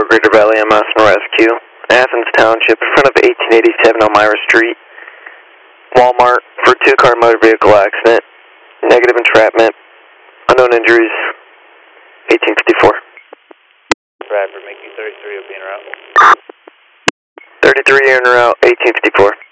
Greater Valley MS and Rescue. Athens Township, in front of 1887 Elmira Street. Walmart for 2-car motor vehicle accident. Negative entrapment. Unknown injuries. 1854. Bradford, make you 33, will be en route. 33 en route, 1854.